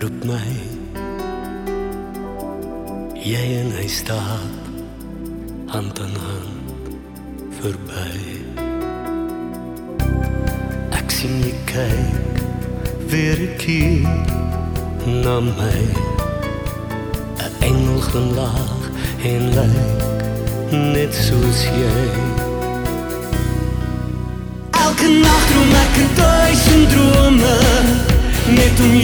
roep my, jy en hy stap hand aan hand verby. Ek sien jy kyk weer 'n keer na my, 'n engel glimlag en lyk net soos jy. Elke nacht droom ek 1000 drome, net om